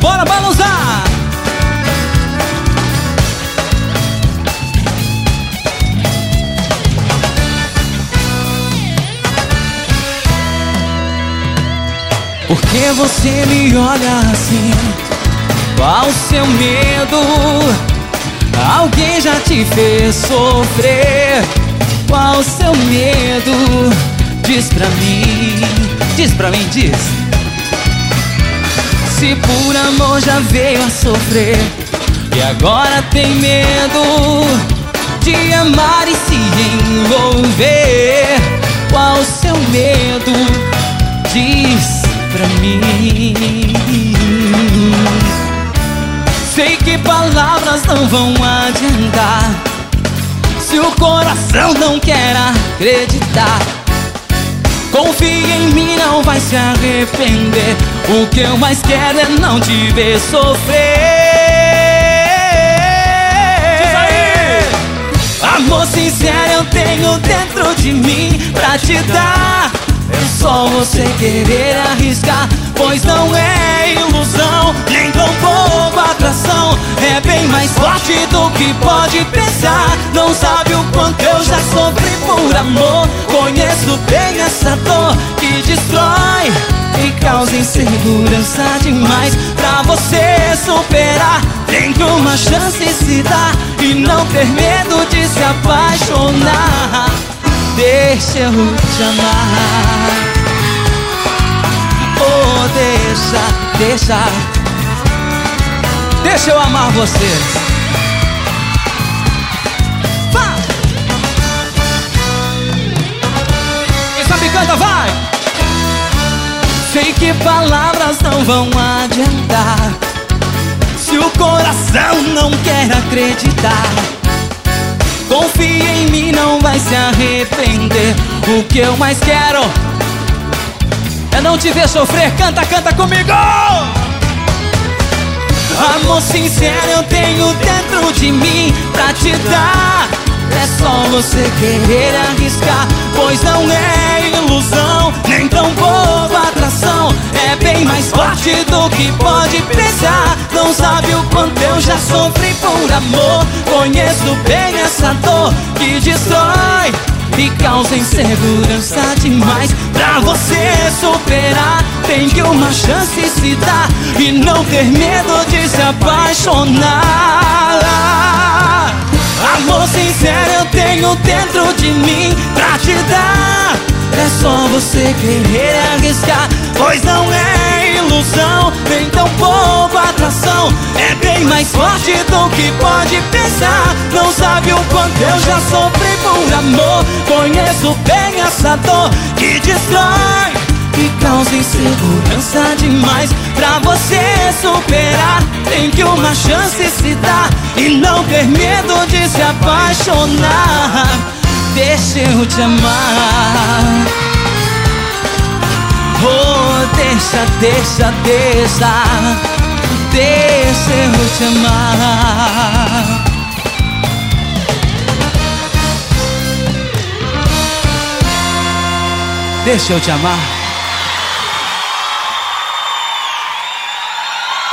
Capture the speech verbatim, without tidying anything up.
bora balançar! Por que você me olha assim? Qual o seu medo? Alguém já te fez sofrer? Qual o seu medo? Diz pra mim, diz pra mim, diz. Se por amor já veio a sofrer e agora tem medo de amar e se envolver, qual o seu medo? Diz pra mim. Sei que palavras não vão adiantar se o coração não quer acreditar. Confia em mim, não vai se arrepender. O que eu mais quero é não te ver sofrer. Diz aí! Amor sincero eu tenho dentro de mim pra te dar. É só você querer arriscar, pois não é ilusão, nem tão pouco atração. É bem mais forte do que pode pensar. Não sabe o quanto eu já sofri por amor. Conheço bem essa dor que destrói e causa insegurança demais. Pra você superar, tem que uma chance se dar e não ter medo de se apaixonar. Deixa eu te amar. Oh, deixa, deixa. Deixa eu amar você. Vai! Quem sabe canta, vai! Sei que palavras não vão adiantar se o coração não quer acreditar. Confia em mim, não vai se arrepender. O que eu mais quero é não te ver sofrer. Canta, canta comigo! Amor sincero eu tenho dentro de mim pra te dar. É só você querer arriscar, pois não é ilusão, nem tão boa atração. É bem mais forte do que pode pensar. Não sabe o quanto eu já sofri por amor. Conheço bem essa dor que destrói e causa insegurança demais. Pra você superar, tem que uma chance se dar e não ter medo de se apaixonar. Amor sincero eu tenho dentro de mim pra te dar. É só você querer arriscar, pois não é ilusão, nem tão pouco atração. É bem mais forte do que pode pensar. Não sabe o quanto eu já sofri por amor. Conheço bem essa dor que destrói e causa insegurança demais. Pra você superar, tem que uma chance se dar e não ter medo de se apaixonar. Deixa eu te amar. Oh, deixa, deixa, deixa. Deixa eu te amar. Deixa eu te amar.